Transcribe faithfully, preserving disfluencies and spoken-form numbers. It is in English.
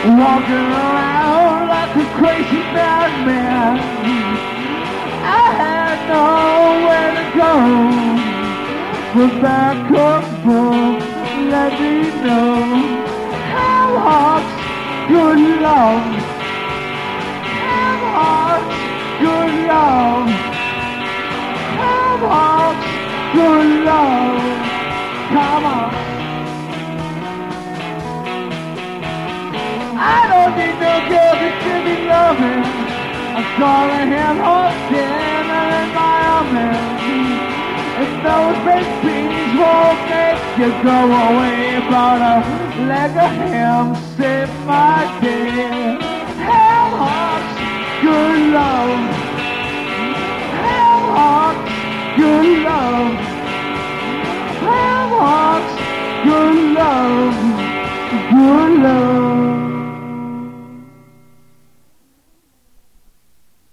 walking around like a crazy madman. I had nowhere to go, but back up, book, let me know how hearts good love, how hearts good love, how hearts good love. Come on. I don't need no girl to give me loving. I'm calling him Austin and environment. If those big beans won't make you go away, but a leg of ham save my day. Ham hearts, good love. Ham hearts, good love. Ham hearts, good love. Good love.